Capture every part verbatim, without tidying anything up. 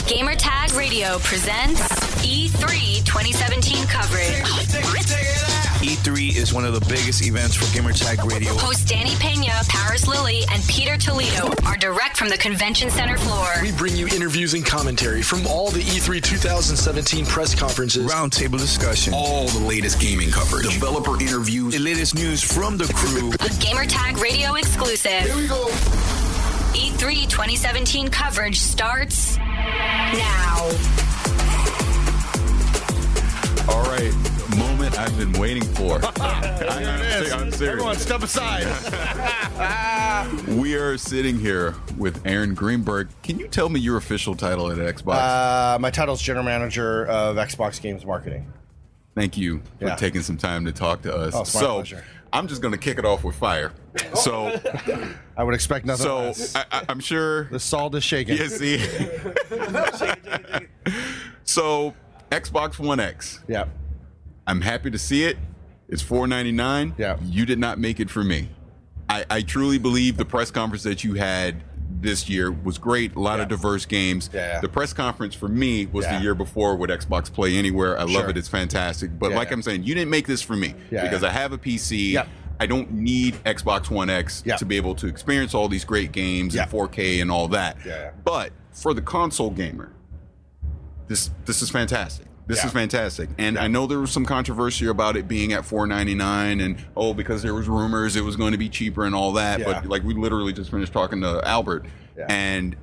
Gamertag Radio presents E three twenty seventeen coverage. E three is one of the biggest events for Gamertag Radio. Hosts Danny Pena, Paris Lilly, and Peter Toledo are direct from the convention center floor. We bring you interviews and commentary from all the E three twenty seventeen press conferences. Roundtable discussion. All the latest gaming coverage. Developer interviews. The latest news from the crew. A Gamertag Radio exclusive. Here we go. E three twenty seventeen coverage starts now. All right, moment I've been waiting for. I, Here it is. I'm serious. Everyone, step aside. We are sitting here with Aaron Greenberg. Can you tell me your official title at Xbox? Uh, my title is General Manager of Xbox Games Marketing. Thank you for Yeah. taking some time to talk to us. Oh, it's my so, pleasure. I'm just going to kick it off with fire. So, I would expect nothing so less. I, I, I'm sure. The salt is shaking. Yeah, see. So, Xbox One X. Yeah. I'm happy to see it. It's four ninety-nine. Yeah. You did not make it for me. I, I truly believe the press conference that you had this year was great. A lot Yeah. of diverse games. Yeah, yeah. The press conference for me was Yeah. the year before with Xbox Play Anywhere. I love Sure. it. It's fantastic. But Yeah, like yeah. I'm saying, you didn't make this for me Yeah, because yeah. I have a P C. Yeah. I don't need Xbox One X Yeah. to be able to experience all these great games Yeah. in four K and all that. Yeah, yeah. But for the console gamer, this this is fantastic. This Yeah. is fantastic. And I know there was some controversy about it being at four ninety-nine and, oh, because there was rumors it was going to be cheaper and all that. Yeah. But, like, we literally just finished talking to Albert. Yeah. And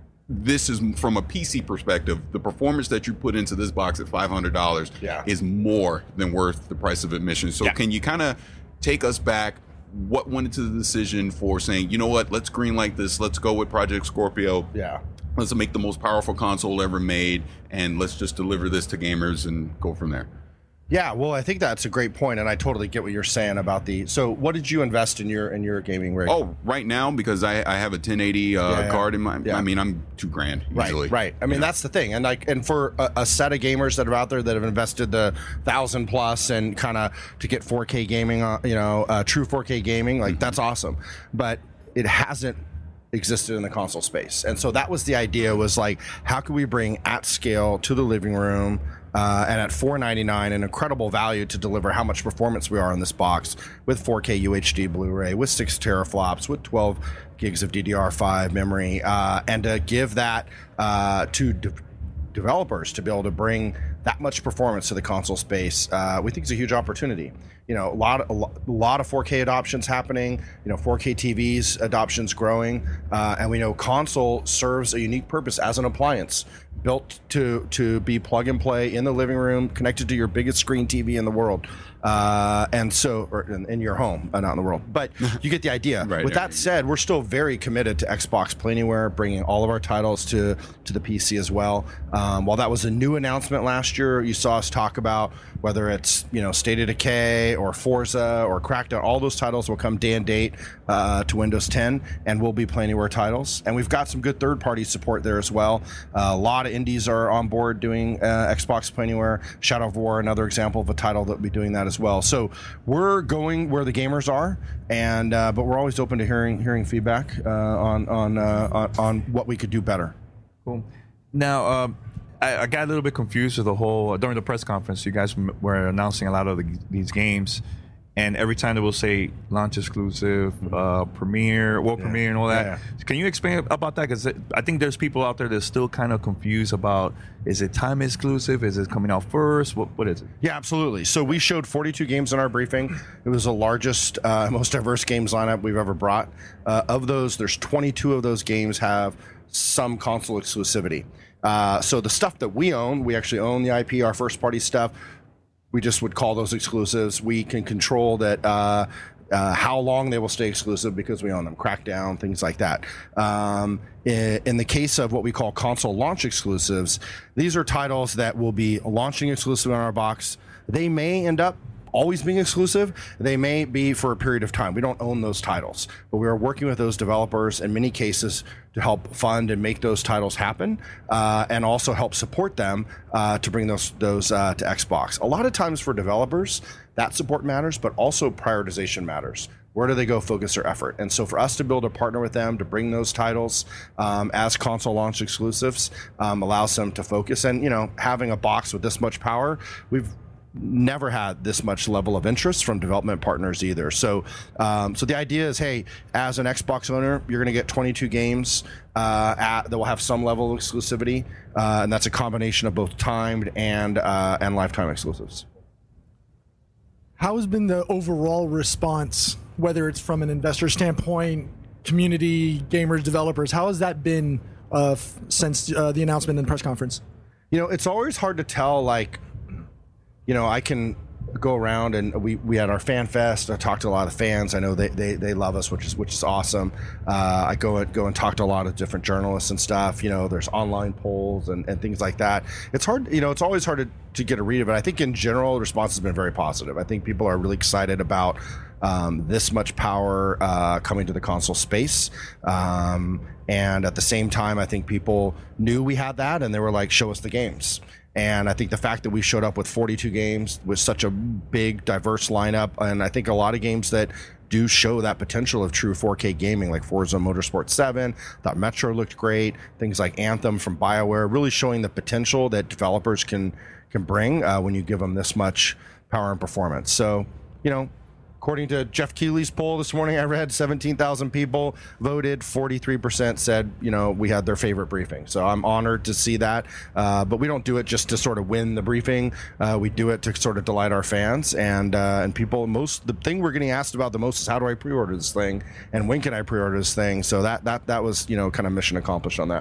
this is, from a P C perspective, the performance that you put into this box at five hundred dollars Yeah. is more than worth the price of admission. So Yeah. can you kind of take us back? What went into the decision for saying, you know what, let's greenlight this. Let's go with Project Scorpio. Yeah. Let's make the most powerful console ever made, and let's just deliver this to gamers and go from there. Yeah, well, I think that's a great point, and I totally get what you're saying about the. So, what did you invest in your in your gaming rig? Oh, right now, because I, I have a ten eighty uh, Yeah, yeah. card in my. Yeah. I mean, I'm two grand usually. Right, right. I mean, that's the thing, and like, and for a, a set of gamers that are out there that have invested the thousand plus and kind of to get four K gaming, uh, you know, uh, true four K gaming, like that's awesome. But it hasn't existed in the console space, and so that was the idea. Was like, how can we bring at scale to the living room? Uh, and at four ninety-nine, an incredible value to deliver how much performance we are in this box with four K U H D Blu-ray, with six teraflops, with twelve gigs of D D R five memory, uh, and to give that uh, to de- developers to be able to bring that much performance to the console space, uh, we think is a huge opportunity. You know, a lot, of, a lo- a lot of four K adoptions happening. You know, four K T Vs adoptions growing, uh, and we know console serves a unique purpose as an appliance, built to to be plug and play in the living room, connected to your biggest screen T V in the world, uh, and so or in, in your home, uh, not in the world. But you get the idea. Right, With yeah. that said, we're still very committed to Xbox Play Anywhere, bringing all of our titles to to the P C as well. Um, while that was a new announcement last year, you saw us talk about whether it's you know State of Decay or Forza or Crackdown. All those titles will come day and date uh, to Windows ten, and will be Play Anywhere titles. And we've got some good third party support there as well. Uh, a lot of indies are on board doing uh, Xbox Play Anywhere. Shadow of War, another example of a title that will be doing that as well. So we're going where the gamers are, and uh, but we're always open to hearing hearing feedback uh, on on, uh, on on what we could do better. Cool. Now, um, I, I got a little bit confused with the whole during the press conference. You guys m- were announcing a lot of the, these games, and every time they will say launch exclusive, uh, premiere, world Yeah. premiere, and all that. Yeah, Can you explain about that? Because I think there's people out there that's still kind of confused about: is it time exclusive? Is it coming out first? What what is it? Yeah, absolutely. So we showed forty-two games in our briefing. It was the largest, uh, most diverse games lineup we've ever brought. Uh, of those, there's twenty-two of those games have some console exclusivity. Uh, so the stuff that we own, we actually own the I P, our first party stuff. We just would call those exclusives. We can control that uh, uh, how long they will stay exclusive because we own them. Crackdown, things like that. Um, in, in the case of what we call console launch exclusives, these are titles that will be launching exclusive in our box. They may end up always being exclusive. They may be for a period of time. We don't own those titles, but we are working with those developers in many cases to help fund and make those titles happen, uh, and also help support them uh, to bring those those uh, to Xbox. A lot of times for developers, that support matters, but also prioritization matters. where do they go focus their effort? And so for us to build a partner with them to bring those titles um, as console launch exclusives um, allows them to focus. And, you know, having a box with this much power, we've never had this much level of interest from development partners either. So um, so the idea is, hey, as an Xbox owner, you're going to get twenty-two games uh, at, that will have some level of exclusivity, uh, and that's a combination of both timed and uh, and lifetime exclusives. How has been the overall response, whether it's from an investor standpoint, community, gamers, developers? How has that been uh, f- since uh, the announcement and press conference? You know, it's always hard to tell, like, you know, I can go around and we, we had our fan fest. I talked to a lot of fans. I know they, they, they love us, which is which is awesome. Uh, I go and go and talk to a lot of different journalists and stuff. You know, there's online polls and, and things like that. It's hard, you know, it's always hard to, to get a read of it. I think in general, the response has been very positive. I think people are really excited about um, this much power uh, coming to the console space. Um, and at the same time, I think people knew we had that and they were like, show us the games. And I think the fact that we showed up with forty-two games with such a big, diverse lineup, and I think a lot of games that do show that potential of true four K gaming, like Forza Motorsport seven, thought Metro looked great, things like Anthem from BioWare, really showing the potential that developers can can bring uh, when you give them this much power and performance. So, you know, according to Jeff Keighley's poll this morning, I read seventeen thousand people voted, forty-three percent said, you know, we had their favorite briefing. So I'm honored to see that. Uh, but we don't do it just to sort of win the briefing. Uh, we do it to sort of delight our fans and uh, and people. Most the thing we're getting asked about the most is how do I pre-order this thing and when can I pre-order this thing? So that that that was, you know, kind of mission accomplished on that.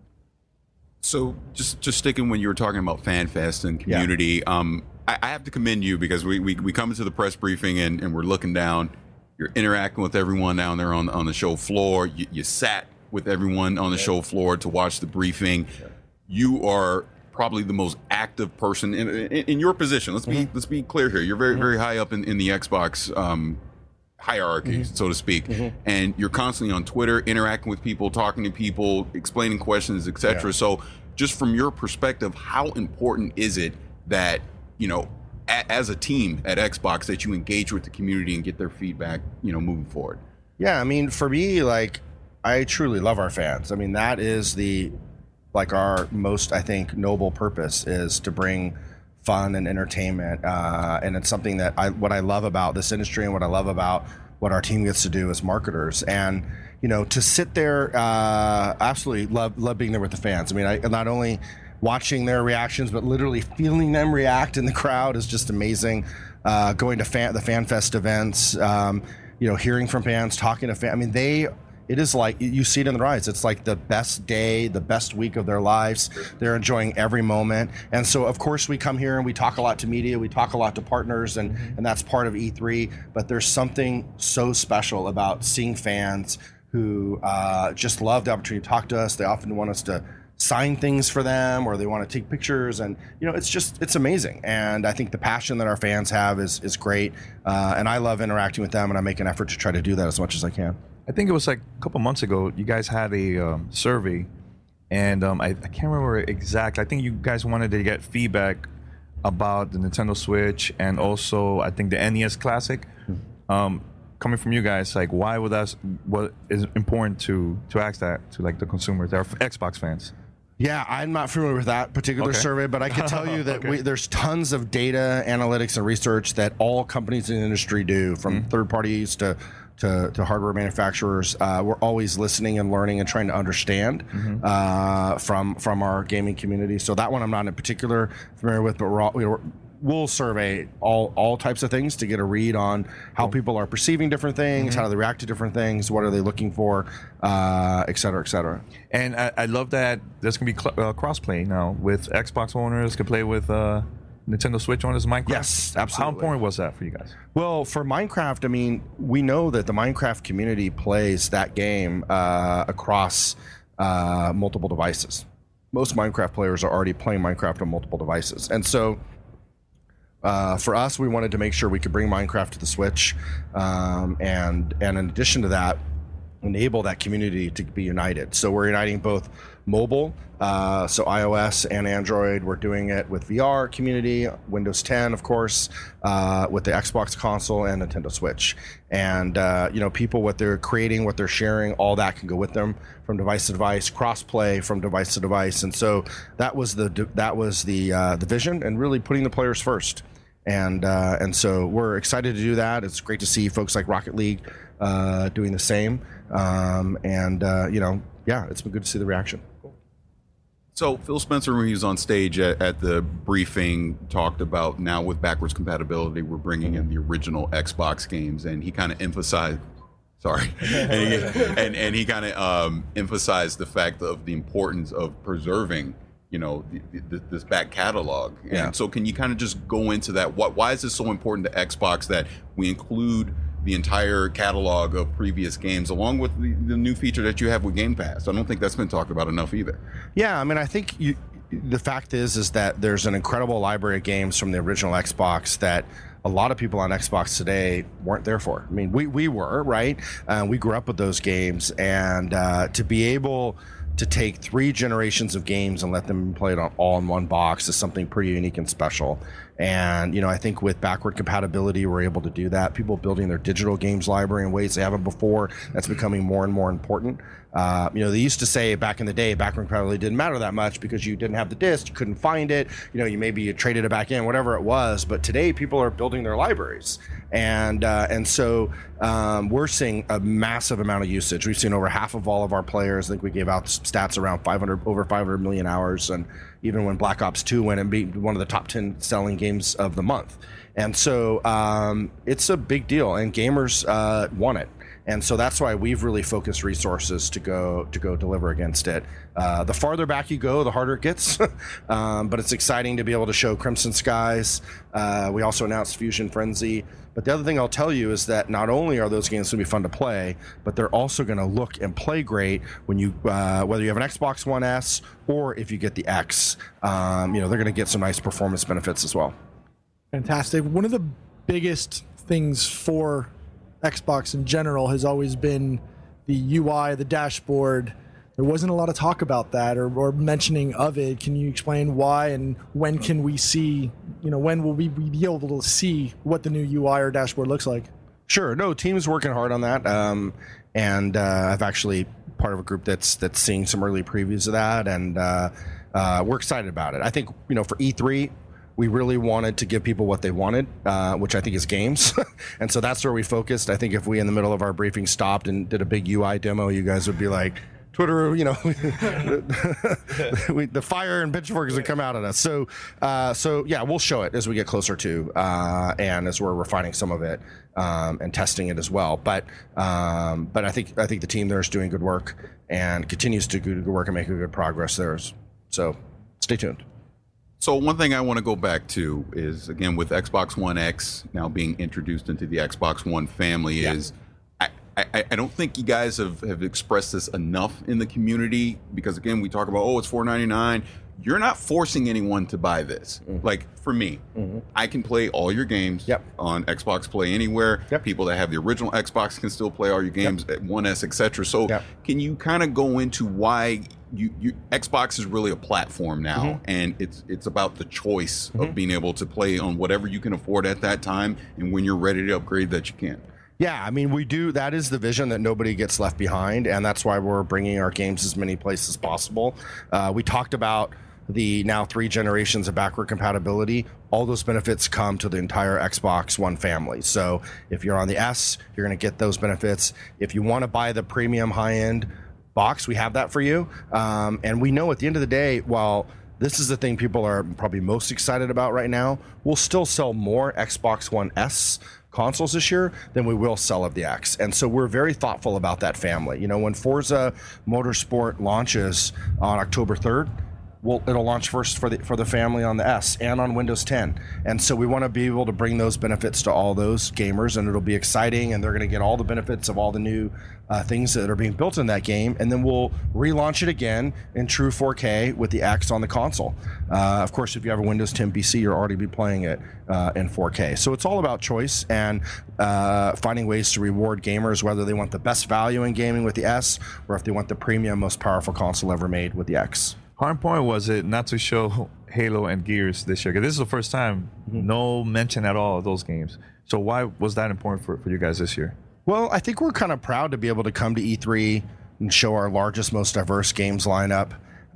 So just just sticking when you were talking about FanFest and community, yeah. um, I, I have to commend you because we, we, we come into the press briefing and, and we're looking down. You're interacting with everyone down there on, on the show floor. You, you sat with everyone on the yeah. show floor to watch the briefing. Yeah. You are probably the most active person in, in, in your position. Let's be mm-hmm. let's be clear here. You're very, mm-hmm. very high up in, in the Xbox um, hierarchy, mm-hmm. so to speak. Mm-hmm. And you're constantly on Twitter, interacting with people, talking to people, explaining questions, et cetera. Yeah. So just from your perspective, how important is it that, you know, a, as a team at Xbox, that you engage with the community and get their feedback, you know, moving forward? Yeah, I mean, for me, like, I truly love our fans. I mean, that is the, like, our most, I think, noble purpose is to bring fun and entertainment. Uh, and it's something that I, what I love about this industry and what I love about what our team gets to do as marketers. And, you know, to sit there, uh, absolutely love, love being there with the fans. I mean, I not only watching their reactions, but literally feeling them react in the crowd is just amazing. Uh, going to fan, the FanFest events, um, you know, hearing from fans, talking to fans. I mean, they, it is like, you see it in their eyes. It's like the best day, the best week of their lives. They're enjoying every moment. And so, of course, we come here and we talk a lot to media. We talk a lot to partners, and, mm-hmm. and that's part of E three. But there's something so special about seeing fans who uh, just love the opportunity to talk to us. They often want us to sign things for them, or they want to take pictures, and you know, it's just, it's amazing. And I think the passion that our fans have is is great, uh, and I love interacting with them, and I make an effort to try to do that as much as I can. I think it was like a couple months ago, you guys had a um, survey, and um, I, I can't remember exactly. I think you guys wanted to get feedback about the Nintendo Switch and also I think the N E S Classic. Um, coming from you guys, like, why would that? What is important to to ask that to like the consumers, our Xbox fans? Yeah, I'm not familiar with that particular okay. survey, but I can tell you that okay. we, there's tons of data, analytics, and research that all companies in the industry do, from mm-hmm. third parties to, to, to hardware manufacturers. Uh, we're always listening and learning and trying to understand mm-hmm. uh, from from our gaming community. So that one I'm not in particular familiar with, but we're all, we're, we'll survey all all types of things to get a read on how people are perceiving different things, mm-hmm. how do they react to different things, what are they looking for, uh, et cetera, et cetera. And I, I love that there's going to be cl- uh, cross-play now with Xbox owners can play with uh, Nintendo Switch owners, Minecraft. Yes, absolutely. How important was that for you guys? Well, for Minecraft, I mean, we know that the Minecraft community plays that game uh, across uh, multiple devices. Most Minecraft players are already playing Minecraft on multiple devices. And so Uh, for us, we wanted to make sure we could bring Minecraft to the Switch, um, and and in addition to that, enable that community to be united. So we're uniting both mobile. Uh, so iOS and Android, we're doing it with V R community, Windows ten, of course, uh, with the Xbox console and Nintendo Switch. And, uh, you know, people, what they're creating, what they're sharing, all that can go with them from device to device, cross-play from device to device. And so that was the that was the uh, the vision, and really putting the players first. And uh, and so we're excited to do that. It's great to see folks like Rocket League uh, doing the same. Um, and, uh, you know, yeah, it's been good to see the reaction. So Phil Spencer, when he was on stage at, at the briefing, talked about now with backwards compatibility, we're bringing in the original Xbox games, and he kind of emphasized, sorry, and he, and, and he kind of um, emphasized the fact of the importance of preserving, you know, the, the, this back catalog. And Yeah. so can you kind of just go into that? What, why is this so important to Xbox that we include the entire catalog of previous games, along with the, the new feature that you have with Game Pass? I don't think that's been talked about enough either. Yeah, I mean, I think you, the fact is is that there's an incredible library of games from the original Xbox that a lot of people on Xbox today weren't there for. I mean, we, we were, right? Uh, we grew up with those games, and uh, to be able to take three generations of games and let them play it on, all in one box is something pretty unique and special. And, you know, I think with backward compatibility, we're able to do that. People building their digital games library in ways they haven't before, that's becoming more and more important. Uh, you know, they used to say back in the day, backward compatibility didn't matter that much because you didn't have the disc, you couldn't find it, you know, you maybe you traded it back in, whatever it was. But today, people are building their libraries. And uh, and so um, we're seeing a massive amount of usage. We've seen over half of all of our players. I think we gave out stats around five hundred, over five hundred million hours. And even when Black Ops two went and be one of the top ten selling games of the month. And so um, it's a big deal, and gamers uh, want it. And so that's why we've really focused resources to go to go deliver against it. Uh, the farther back you go, the harder it gets. um, but it's exciting to be able to show Crimson Skies. Uh, we also announced Fusion Frenzy. But the other thing I'll tell you is that not only are those games going to be fun to play, but they're also going to look and play great when you, uh, whether you have an Xbox One S or if you get the X. Um, you know, they're going to get some nice performance benefits as well. Fantastic. One of the biggest things for Xbox in general has always been the U I, the dashboard. There wasn't a lot of talk about that or, or mentioning of it. Can you explain why, and when can we see, you know, when will we be able to see what the new U I or dashboard looks like? Sure. No, team's working hard on that. Um, and uh, I've actually part of a group that's that's seeing some early previews of that, and uh, uh, we're excited about it. I think, you know, for E three, we really wanted to give people what they wanted, uh, which I think is games. And so that's where we focused. I think if we, in the middle of our briefing, stopped and did a big U I demo, you guys would be like, Twitter, you know, we, the fire and pitchforks would come out at us. So, uh, so yeah, we'll show it as we get closer to, uh, and as we're refining some of it um, and testing it as well. But, um, but I think I think the team there is doing good work and continues to do good work and make good progress there. So, stay tuned. So one thing I want to go back to is, again, with Xbox One X now being introduced into the Xbox One family, yeah. is I, I, I don't think you guys have, have expressed this enough in the community, because, again, we talk about, oh, it's four ninety-nine. You're not forcing anyone to buy this. Mm-hmm. Like, for me, mm-hmm. I can play all your games yep. on Xbox Play Anywhere. Yep. People that have the original Xbox can still play all your games yep. at One S, et cetera. So yep. can you kind of go into why you, you Xbox is really a platform now, mm-hmm. and it's it's about the choice mm-hmm. of being able to play on whatever you can afford at that time, and when you're ready to upgrade that you can. Yeah, I mean, we do. That is the vision, that nobody gets left behind, and that's why we're bringing our games as many places as possible. Uh, we talked about the now three generations of backward compatibility. All those benefits come to the entire Xbox One family. So if you're on the S, you're going to get those benefits. If you want to buy the premium high-end box, we have that for you. Um, and we know at the end of the day, while this is the thing people are probably most excited about right now, we'll still sell more Xbox One S consoles this year than we will sell of the X. And so we're very thoughtful about that family. You know, when Forza Motorsport launches on October third, Well, it'll launch first for the for the family on the S and on Windows ten, and so we want to be able to bring those benefits to all those gamers, and it'll be exciting, and they're going to get all the benefits of all the new uh, things that are being built in that game, and then we'll relaunch it again in true four K with the X on the console. Uh, of course, if you have a Windows ten P C, you'll already be playing it uh, in four K. So it's all about choice and uh, finding ways to reward gamers, whether they want the best value in gaming with the S, or if they want the premium, most powerful console ever made with the X. Hard point was it not to show Halo and Gears this year? Because this is the first time, mm-hmm. no mention at all of those games. So why was that important for, for you guys this year? Well, I think we're kind of proud to be able to come to E three and show our largest, most diverse games lineup,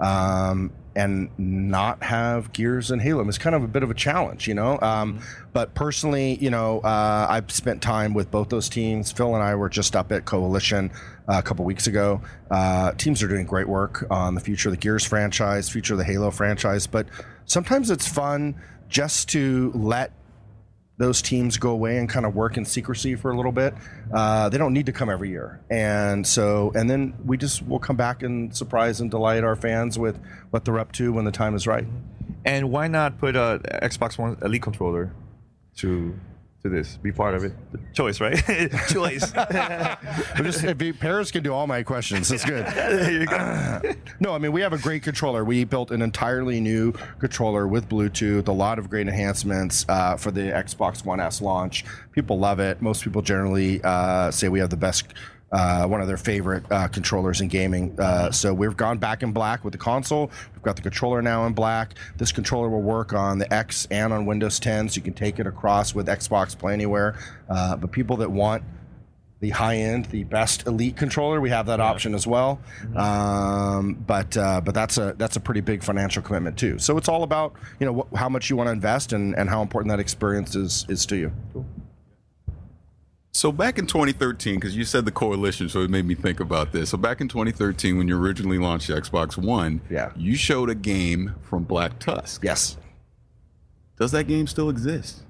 um, and not have Gears and Halo. It's kind of a bit of a challenge, you know. Um, mm-hmm. But personally, you know, uh, I've spent time with both those teams. Phil and I were just up at Coalition uh, a couple weeks ago. Uh, teams are doing great work on the future of the Gears franchise, future of the Halo franchise. But sometimes it's fun just to let those teams go away and kind of work in secrecy for a little bit. Uh, they don't need to come every year. And so, and then we just will come back and surprise and delight our fans with what they're up to when the time is right. And why not put a Xbox One Elite controller to to this, be part of it? Choice, right? Choice. just, if you, Paris can do all my questions. That's good. There you go. No, I mean, we have a great controller. We built an entirely new controller with Bluetooth, a lot of great enhancements uh, for the Xbox One S launch. People love it. Most people generally uh, say we have the best Uh, one of their favorite uh, controllers in gaming. Uh, so we've gone back in black with the console. We've got the controller now in black. This controller will work on the X and on Windows ten, so you can take it across with Xbox Play Anywhere. Uh, but people that want the high-end, the best Elite controller, we have that yeah. option as well. Mm-hmm. Um, but uh, but that's a that's a pretty big financial commitment too. So it's all about, you know, wh- how much you want to invest and, and how important that experience is is to you. Cool. So back in twenty thirteen, because you said the Coalition, so it made me think about this. So back in twenty thirteen, when you originally launched the Xbox One, yeah. you showed a game from Black Tusk. Yes. Does that game still exist?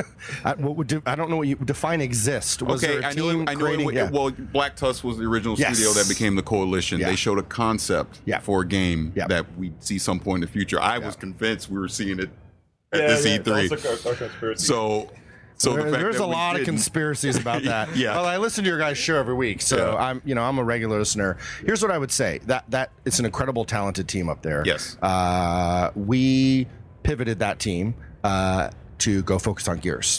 I, what would do, I don't know what you define exist. Was okay, there a I know. team It, I know. creating, It, yeah. Well, Black Tusk was the original Yes. studio that became the Coalition. Yeah. They showed a concept Yeah. for a game Yeah. that we'd see some point in the future. I Yeah. was convinced we were seeing it at Yeah, this yeah, E three. that's a- a conspiracy. So. So There- the fact there's that a we lot of didn't- conspiracies about that. Yeah. Well, I listen to your guys' show every week, so Yeah. I'm, you know, I'm a regular listener. Here's what I would say: that that it's an incredible, talented team up there. Yes. Uh, we pivoted that team uh, to go focus on Gears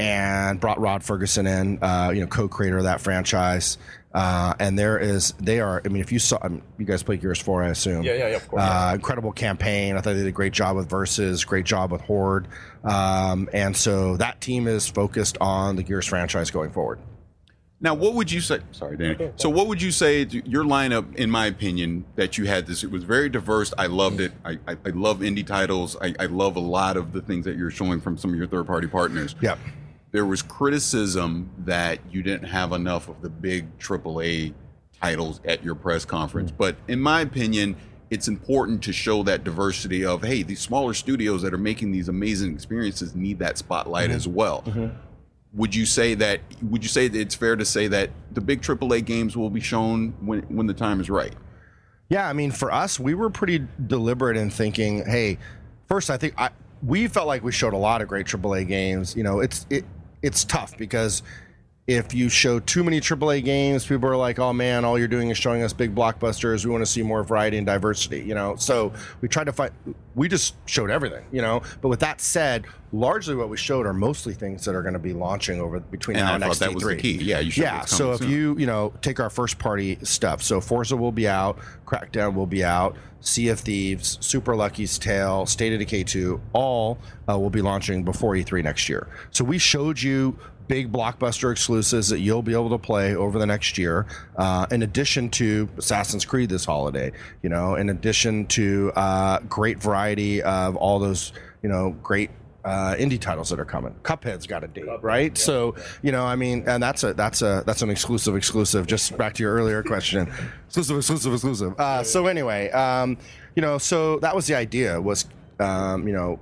and brought Rod Ferguson in, uh, you know, co-creator of that franchise. Uh, and there is, they are. I mean, if you saw, I mean, you guys play Gears four, I assume. Yeah, yeah, yeah, of course. Uh, incredible campaign. I thought they did a great job with Versus, great job with Horde, um, and so that team is focused on the Gears franchise going forward. Now, what would you say? Sorry, Danny. So, what would you say to your lineup? In my opinion, that you had this, it was very diverse. I loved it. I, I, I love indie titles. I, I love a lot of the things that you're showing from some of your third-party partners. Yeah. There was criticism that you didn't have enough of the big triple A titles at your press conference. But in my opinion, it's important to show that diversity of, hey, these smaller studios that are making these amazing experiences need that spotlight mm-hmm. as well. Mm-hmm. Would you say that? Would you say that it's fair to say that the big triple A games will be shown when when the time is right? Yeah, I mean, for us, we were pretty deliberate in thinking, hey, first, I think I, we felt like we showed a lot of great triple A games. You know, it's it it's tough because if you show too many triple A games, people are like, oh man, all you're doing is showing us big blockbusters. We want to see more variety and diversity, you know? So we tried to find, we just showed everything, you know? But with that said, largely what we showed are mostly things that are going to be launching over between and now I and next that was the key. Yeah, you showed Yeah, what's so coming if soon. you, you know, take our first party stuff. So Forza will be out, Crackdown will be out, Sea of Thieves, Super Lucky's Tale, State of Decay two, all uh, will be launching before E three next year. So we showed you big blockbuster exclusives that you'll be able to play over the next year, uh, in addition to Assassin's Creed this holiday, you know, in addition to uh, great variety of all those, you know, great uh, indie titles that are coming. Cuphead's got a date, right? Yeah. So, you know, I mean, and that's a that's a that's an exclusive exclusive. Just back to your earlier question, exclusive, exclusive, exclusive. Uh, so anyway, um, you know, so that was the idea. Was um, you know,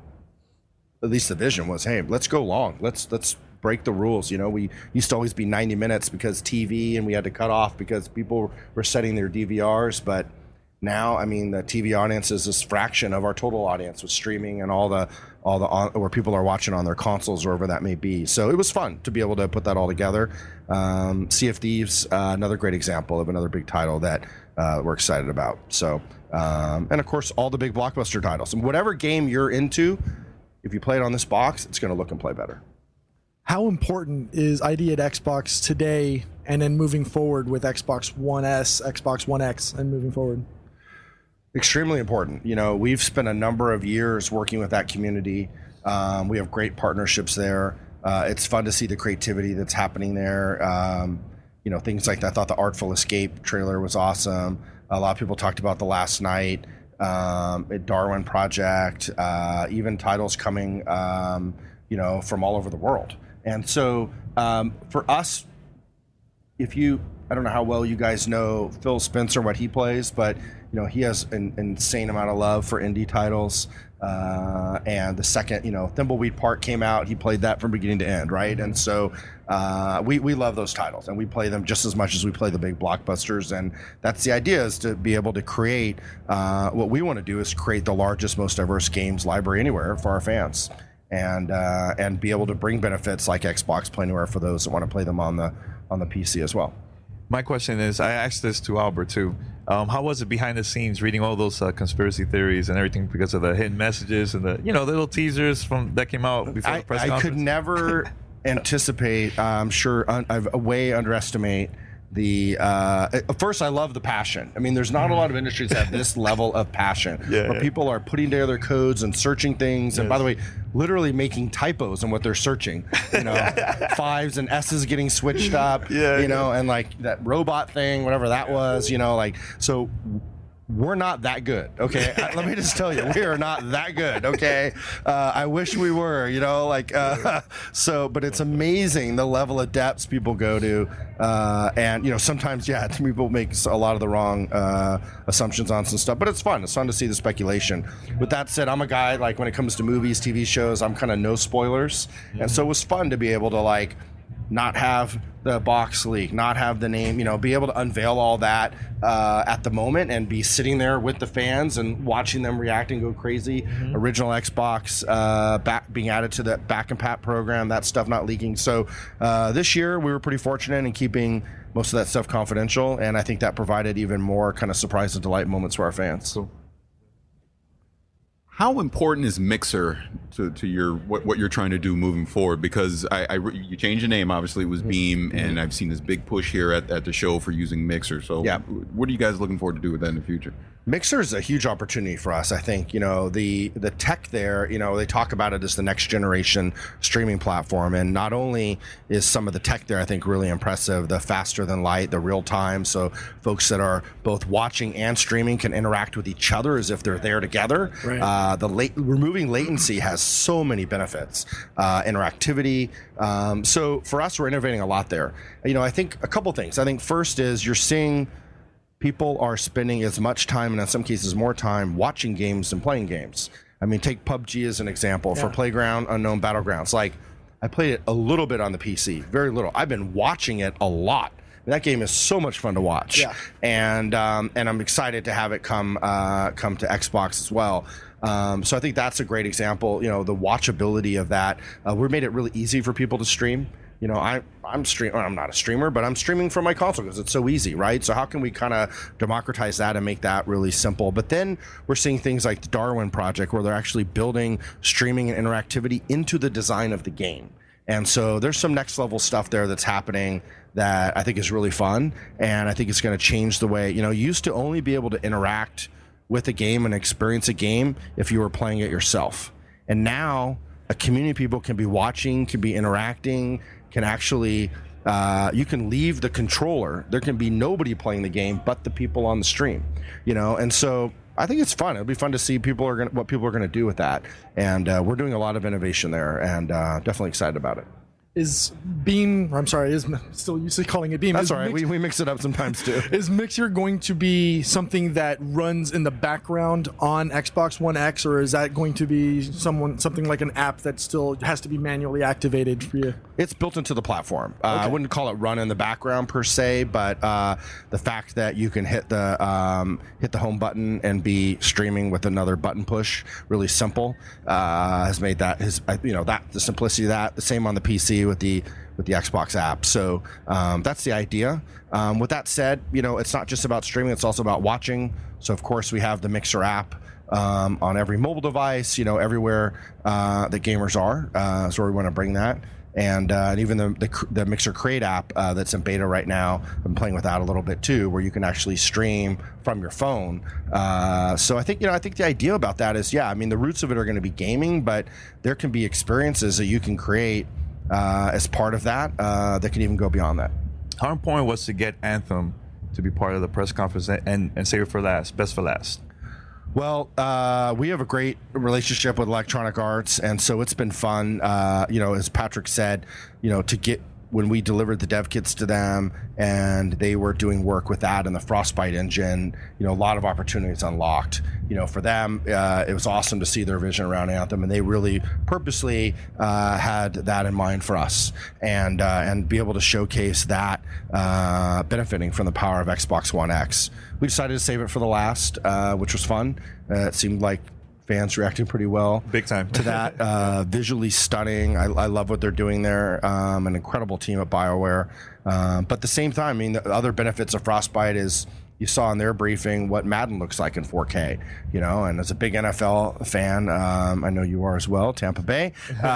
at least the vision was, hey, let's go long. Let's let's. break the rules. You know, we used to always be ninety minutes because T V, and we had to cut off because people were setting their D V Rs. But Now, I mean, the T V audience is this fraction of our total audience with streaming and all the all the on, where people are watching on their consoles or wherever that may be. So it was fun to be able to put that all together. Um, Sea of Thieves, uh, another great example of another big title that uh, we're excited about. So, um, and of course, all the big blockbuster titles. And whatever game you're into, if you play it on this box, it's going to look and play better. How important is I D at Xbox today and then moving forward with Xbox One S, Xbox One X, and moving forward? Extremely important. You know, we've spent a number of years working with that community. Um, we have great partnerships there. Uh, it's fun to see the creativity that's happening there. Um, you know, things like that. I thought the Artful Escape trailer was awesome. A lot of people talked about The Last Night, um, Darwin Project, uh, even titles coming, um, you know, from all over the world. And so um, for us, if you, I don't know how well you guys know Phil Spencer, what he plays, but you know, he has an, an insane amount of love for indie titles. Uh, and the second, you know, Thimbleweed Park came out, he played that from beginning to end, right? And so uh, we, we love those titles, and we play them just as much as we play the big blockbusters. And that's the idea, is to be able to create, uh, what we want to do is create the largest, most diverse games library anywhere for our fans. And uh, and be able to bring benefits like Xbox Play Anywhere for those that want to play them on the on the P C as well. My question is, I asked this to Albert too. Um, how was it behind the scenes, reading all those uh, conspiracy theories and everything because of the hidden messages and the, you know, the little teasers from that came out before I, the press I conference? could never anticipate. I'm sure un, I've way underestimate the. Uh, first, I love the passion. I mean, there's not a lot of industries that have this level of passion, Yeah, where yeah. people are putting together codes and searching things. And Yes. by the way, literally making typos in what they're searching. You know, fives and S's getting switched up. Yeah, you know, and like that robot thing, whatever that was. You know, like so. We're not that good, okay? Let me just tell you, we are not that good, okay? Uh, I wish we were, you know, like, uh, so, but it's amazing the level of depths people go to. Uh, and, you know, sometimes, yeah, people make a lot of the wrong uh, assumptions on some stuff, but it's fun. It's fun to see the speculation. With that said, I'm a guy, like, when it comes to movies, T V shows, I'm kind of no spoilers. And so it was fun to be able to, like, not have the box leak, not have the name, you know, be able to unveil all that uh, at the moment and be sitting there with the fans and watching them react and go crazy. Mm-hmm. Original Xbox uh, back, being added to the back and pat program, that stuff not leaking. So uh, this year we were pretty fortunate in keeping most of that stuff confidential, and I think that provided even more kind of surprise and delight moments for our fans. Cool. How important is Mixer to, to your what, what you're trying to do moving forward? Because I, I you changed the name, obviously it was Beam, mm-hmm. and I've seen this big push here at, at the show for using Mixer. So yeah. What are you guys looking forward to do with that in the future? Mixer is a huge opportunity for us. I think, you know, the the tech there, you know, they talk about it as the next generation streaming platform. And not only is some of the tech there, I think, really impressive, the faster than light, the real time. So folks that are both watching and streaming can interact with each other as if they're there together. Right. Uh, the late, removing latency has so many benefits, uh, interactivity. Um, so for us, we're innovating a lot there. You know, I think a couple things. I think first is you're seeing people are spending as much time, and in some cases more time, watching games than playing games. I mean, take P U B G as an example. Yeah. For Playground Unknown Battlegrounds. Like, I played it a little bit on the P C, very little. I've been watching it a lot. And that game is so much fun to watch. Yeah. And um, and I'm excited to have it come uh, come to Xbox as well. Um, so I think that's a great example. You know, the watchability of that. Uh, we made it really easy for people to stream. You know, I, I'm stream. I'm not a streamer, but I'm streaming from my console because it's so easy, right? So how can we kind of democratize that and make that really simple? But then we're seeing things like the Darwin Project, where they're actually building streaming and interactivity into the design of the game. And so there's some next level stuff there that's happening that I think is really fun, and I think it's going to change the way, you know, you used to only be able to interact with a game and experience a game if you were playing it yourself. And now a community of people can be watching, can be interacting, can actually, uh, you can leave the controller. There can be nobody playing the game but the people on the stream, you know? And so I think it's fun. It'll be fun to see people are gonna, what people are going to do with that. And uh, we're doing a lot of innovation there, and uh, definitely excited about it. is Beam, I'm sorry, is still used to calling it Beam. That's is all right. Mix, we, we mix it up sometimes too. Is Mixer going to be something that runs in the background on Xbox One X, or is that going to be someone something like an app that still has to be manually activated for you? It's built into the platform. Uh, Okay. I wouldn't call it run in the background per se, but uh, the fact that you can hit the um, hit the home button and be streaming with another button push, really simple, uh, has made that his you know that the simplicity of that the same on the P C with the with the Xbox app. So um, that's the idea. Um, with that said, you know it's not just about streaming; it's also about watching. So of course we have the Mixer app. Um, on every mobile device, you know, everywhere uh, that gamers are. Uh, so we want to bring that. And, uh, and even the, the the Mixer Create app uh, that's in beta right now, I'm playing with that a little bit too, where you can actually stream from your phone. Uh, so I think you know I think the idea about that is yeah, I mean the roots of it are going to be gaming, but there can be experiences that you can create uh, as part of that uh, that can even go beyond that. How important was to get Anthem to be part of the press conference and and save it for last, best for last? Well, uh, we have a great relationship with Electronic Arts, and so it's been fun. Uh, you know, as Patrick said, you know, to get when we delivered the dev kits to them, and they were doing work with that and the Frostbite engine. You know, a lot of opportunities unlocked. You know, for them, uh, it was awesome to see their vision around Anthem, and they really purposely uh, had that in mind for us, and uh, and be able to showcase that uh, benefiting from the power of Xbox One X. We decided to save it for the last, uh, which was fun. Uh, it seemed like fans reacting pretty well. Big time. to that. Uh, visually stunning. I, I love what they're doing there. Um, an incredible team at BioWare. Um, but at the same time, I mean, the other benefits of Frostbite is you saw in their briefing what Madden looks like in four K, you know, and as a big N F L fan, um, I know you are as well, Tampa Bay.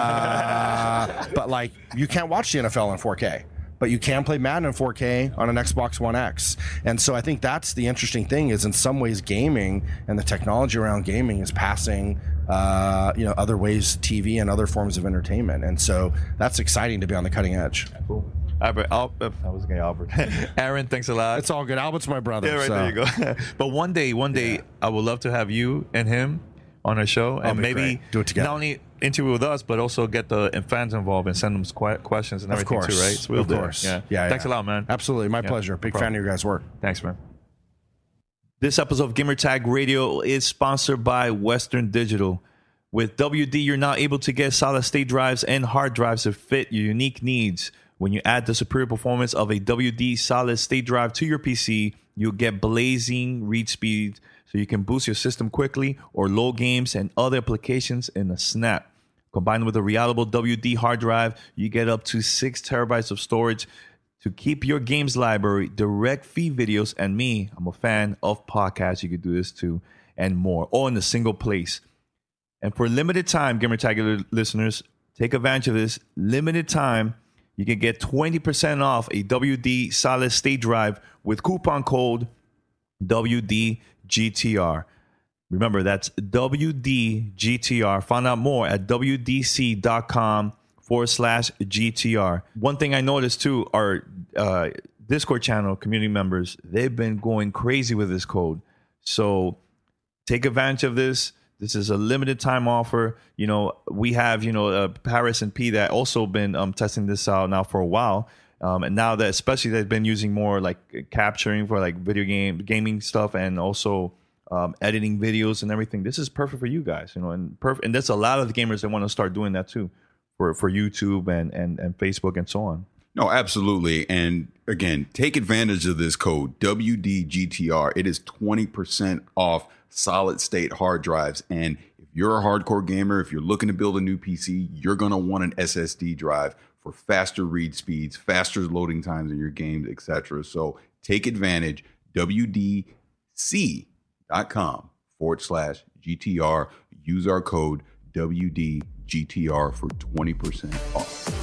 Uh, but like, you can't watch the N F L in four K. But you can play Madden in four K on an Xbox One X. And so I think that's the interesting thing is in some ways gaming and the technology around gaming is passing, uh, you know, other ways, T V and other forms of entertainment. And so that's exciting to be on the cutting edge. Cool. Albert, Al- uh, I was going to Albert. Aaron, thanks a lot. It's all good. Albert's my brother. Yeah, right, so. there you go. But one day, one day, yeah. I would love to have you and him on our show, and maybe great. Do it together. Not only interview with us, but also get the fans involved and send them qu- questions and everything of course. too, right? So we'll of do course. It. Yeah. yeah. Thanks yeah. a lot, man. Absolutely. My yeah, pleasure. Big no fan of your guys' work. Thanks, man. This episode of Gamertag Radio is sponsored by Western Digital. With W D, you're now able to get solid-state drives and hard drives that fit your unique needs. When you add the superior performance of a W D solid-state drive to your P C, you'll get blazing read speed so you can boost your system quickly or load games and other applications in a snap. Combined with a reliable W D hard drive, you get up to six terabytes of storage to keep your games library, direct feed videos, and me, I'm a fan of podcasts. You could do this too, and more, all in a single place. And for limited time, Gamertag listeners, take advantage of this. Limited time, you can get twenty percent off a W D solid state drive with coupon code W D G T R. Remember, that's W D G T R. Find out more at W D C dot com forward slash G T R. One thing I noticed too, our uh, Discord channel community members, they've been going crazy with this code. So take advantage of this. This is a limited time offer. You know, we have, you know, uh, Paris and P that also been um, testing this out now for a while. Um, and now that especially they've been using more like capturing for like video game gaming stuff and also um, editing videos and everything. This is perfect for you guys, you know, and perfect. And there's a lot of the gamers that want to start doing that too for, for YouTube and, and, and Facebook and so on. No, absolutely. And again, take advantage of this code W D G T R. It is twenty percent off solid state hard drives. And if you're a hardcore gamer, if you're looking to build a new P C, you're going to want an S S D drive for faster read speeds, faster loading times in your games, et cetera. So take advantage, W D C dot com forward slash G T R. Use our code W D G T R for twenty percent off.